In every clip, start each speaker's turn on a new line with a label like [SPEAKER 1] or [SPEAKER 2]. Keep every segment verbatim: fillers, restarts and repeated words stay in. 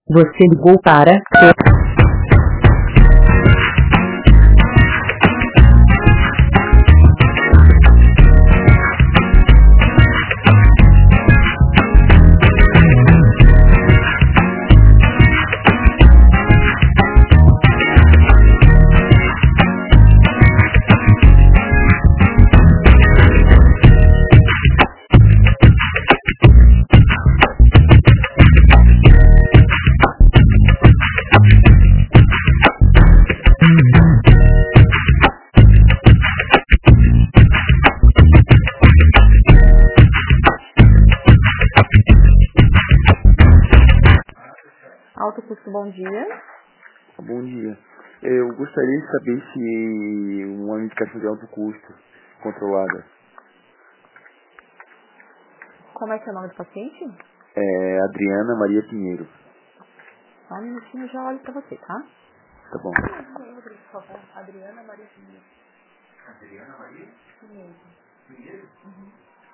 [SPEAKER 1] Você ligou para... Alto Custo, bom dia.
[SPEAKER 2] Bom dia. Eu gostaria de saber se uma medicação de alto custo controlada.
[SPEAKER 1] Como é que é o nome do paciente?
[SPEAKER 2] É Adriana Maria Pinheiro.
[SPEAKER 1] Só um minutinho, eu já olho pra você, tá?
[SPEAKER 2] Tá bom.
[SPEAKER 1] Por favor, Adriana Maria Pinheiro.
[SPEAKER 2] Adriana Maria
[SPEAKER 1] Pinheiro.
[SPEAKER 2] Pinheiro?
[SPEAKER 1] Uhum.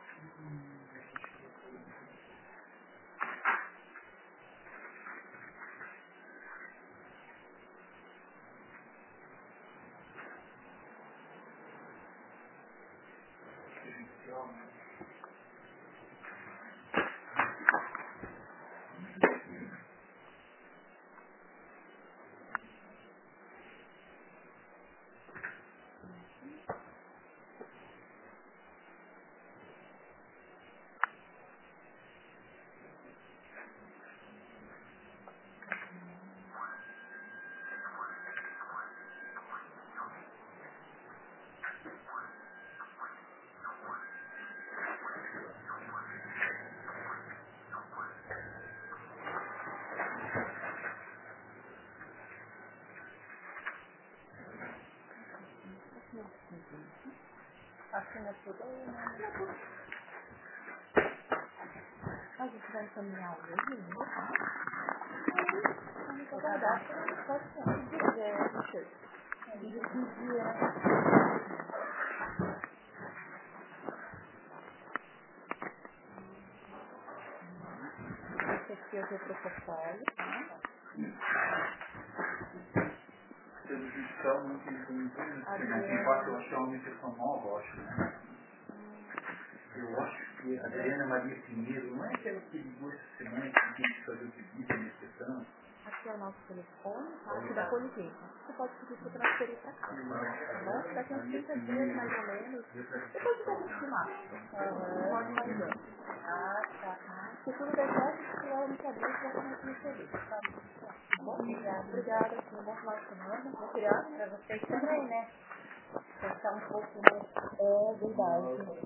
[SPEAKER 1] Assinatura. A gente vai encaminhar hoje, né? Vamos aguardar. Pode ser. É, deixa eu... Esse aqui é o seu protocolo, tá?
[SPEAKER 2] Judicial não tem como tem parte, eu acho que é uma infecção nova, eu acho, né? Eu acho que a Adriana Maria Pinheiro não é aquela que ligou essa semana que tem que fazer o pedido de exceção?
[SPEAKER 1] Aqui é o nosso telefone, tá? Aqui da Policlínica. Você pode pedir para transferir para cá, tá bom? Daqui a uns trinta dias, mais ou menos. Depois de ter estimado. Pode mandar. Ah, tá. Se tudo der certo, se eu não saber, você vai começar a receber, tá? Tá bom? Obrigada. Obrigada. Um bom final de semana. Bom feriado. Para vocês também, né? Pensar um pouco, né? É verdade.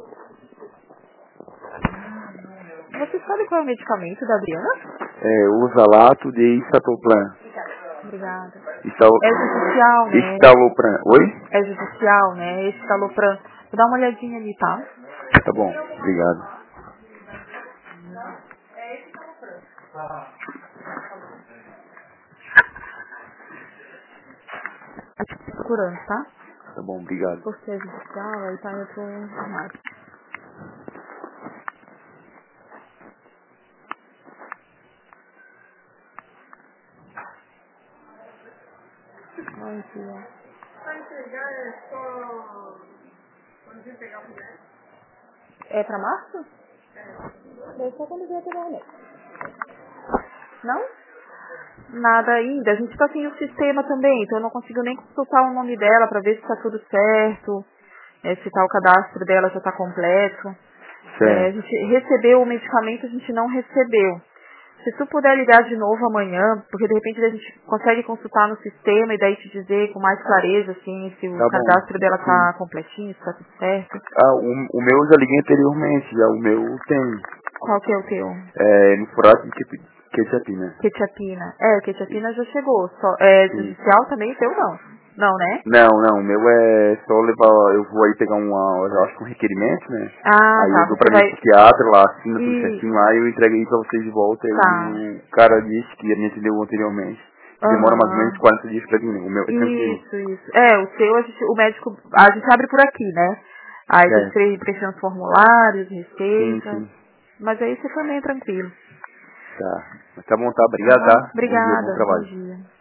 [SPEAKER 1] Você sabe qual é o medicamento da Adriana?
[SPEAKER 2] É, Usalato de Isatoplan.
[SPEAKER 1] Obrigada.
[SPEAKER 2] Estal...
[SPEAKER 1] É judicial, né?
[SPEAKER 2] Estalopran. Oi?
[SPEAKER 1] É judicial, né? Esse Estalopran. Vou dar uma olhadinha ali, tá?
[SPEAKER 2] Tá bom, obrigado.
[SPEAKER 1] Procurando, tá?
[SPEAKER 2] Tá bom, obrigado.
[SPEAKER 1] Por ser judicial, aí tá em outro armário. Bom dia.
[SPEAKER 3] Pra entregar é só quando você pegar o remédio?
[SPEAKER 1] É pra março? É só quando vier pegar o remédio. Não? Nada ainda. A gente tá sem o sistema também, então eu não consigo nem consultar o nome dela pra ver se tá tudo certo, é, se tá o cadastro dela já tá completo. É, a
[SPEAKER 2] Certo.
[SPEAKER 1] gente recebeu o medicamento, a gente não recebeu. Se tu puder ligar de novo amanhã, porque de repente a gente consegue consultar no sistema e daí te dizer com mais clareza, assim, se o
[SPEAKER 2] Tá bom.
[SPEAKER 1] cadastro dela tá
[SPEAKER 2] Sim.
[SPEAKER 1] completinho, se tá tudo certo.
[SPEAKER 2] Ah, o, o meu eu já liguei anteriormente, já o meu tem.
[SPEAKER 1] Qual que é o teu?
[SPEAKER 2] É, no furato de que- quetiapina.
[SPEAKER 1] Quetiapina. É, quetiapina já chegou. Só, é
[SPEAKER 2] Sim.
[SPEAKER 1] judicial também o teu não? Não, né?
[SPEAKER 2] Não, não, o meu é só levar, eu vou aí pegar uma, eu acho que um requerimento, né?
[SPEAKER 1] Ah,
[SPEAKER 2] Aí
[SPEAKER 1] tá.
[SPEAKER 2] eu dou
[SPEAKER 1] Você
[SPEAKER 2] pra minha
[SPEAKER 1] vai...
[SPEAKER 2] psiquiatra lá, assina tudo
[SPEAKER 1] E...
[SPEAKER 2] certinho lá e eu entrego aí pra vocês de volta.
[SPEAKER 1] Tá.
[SPEAKER 2] E o cara disse que me atendeu anteriormente. Que demora mais ou menos
[SPEAKER 1] Aham.
[SPEAKER 2] quarenta dias pra vir, né? O meu é tranquilo.
[SPEAKER 1] Isso, isso. É, o seu, a gente, o médico, a gente abre por aqui, né? Aí a gente
[SPEAKER 2] É.
[SPEAKER 1] preenche os formulários,
[SPEAKER 2] Sim,
[SPEAKER 1] receitas.
[SPEAKER 2] sim.
[SPEAKER 1] Mas aí você também é tranquilo.
[SPEAKER 4] Tá. Tá bom, tá. Obrigado, tá?
[SPEAKER 1] Obrigada.
[SPEAKER 4] Bom dia, bom trabalho.
[SPEAKER 1] Bom dia.